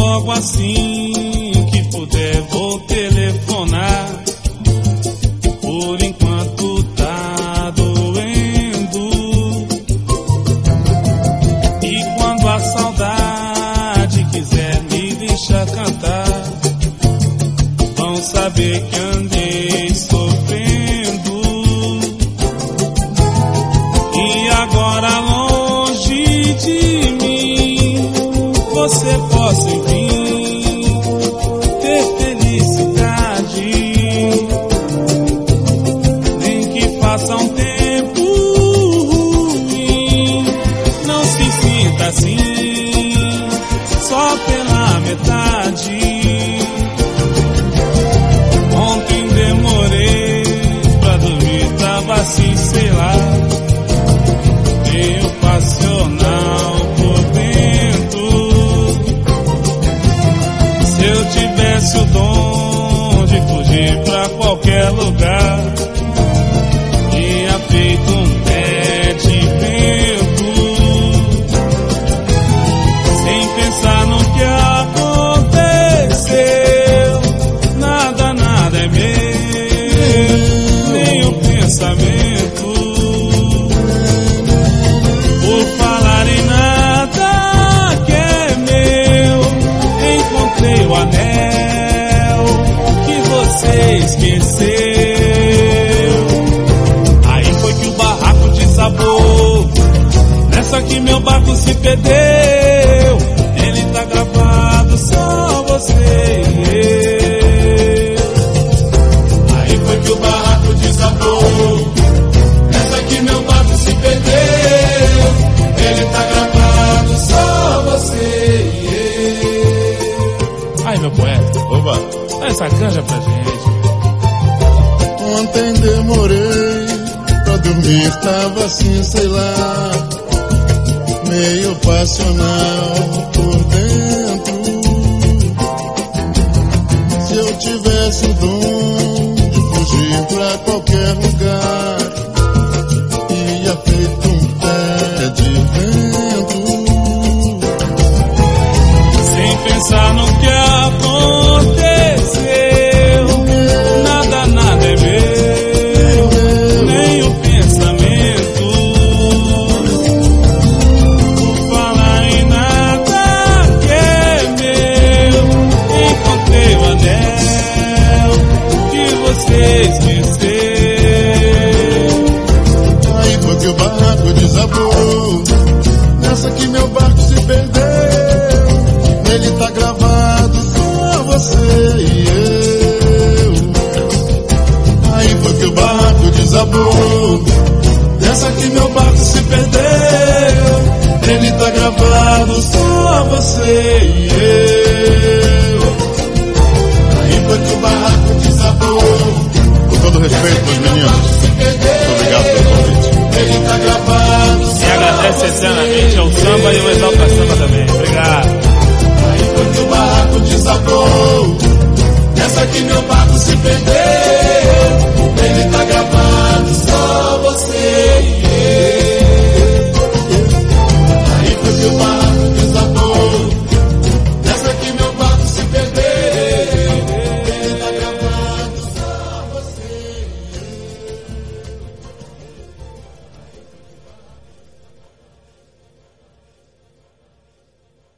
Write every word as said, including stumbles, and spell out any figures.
Logo assim que puder vou telefonar. Por enquanto tá doendo. E quando a saudade quiser me deixar cantar, vão saber que andei sofrendo. E agora longe de mim você possa vir ter felicidade. Nem que faça um tempo ruim, não se sinta assim só pela metade. Ontem demorei pra dormir, tava assim, sei lá, meio passional por dentro. Se eu tivesse o dom de fugir pra qualquer lugar, tinha feito um pé de vento, sem pensar no que aconteceu. Nada, nada é meu, nem o pensamento. Por falar em nada que é meu, encontrei o anel que você esqueceu. Aí foi que o barraco desabou, nessa que meu barco se perdeu. Ele tá gravado, só você e eu. Aí foi que o barraco desabou, nessa que meu barco se perdeu. Ele tá gravado, só você e eu. Ai, meu poeta, oba, dá essa canja pra gente. Ontem demorei pra dormir, tava assim, sei lá, meio passional por dentro. Se eu tivesse o dom de fugir pra qualquer lugar, ia feito um pé de vento, sem pensar no que aconteceu. Nada, nada é meu, nem o pensamento. Por falar em nada que é meu, encontrei o anel que você esqueceu. aí foi que o barco desabou, nessa que meu barco se perdeu. Ele tá gravado, só você e eu. Aí foi que o barco desabou, nessa que meu barco se perdeu. Ele tá gravado, só você e eu. Aí foi que o barco desabou. Com todo respeito, meus meninos, muito obrigado pelo convite. Ele tá gravado, só E agradece eternamente ao samba e ao Exalta Samba também. Obrigado. Aí foi que o barco desabou, nessa que meu barco se perdeu.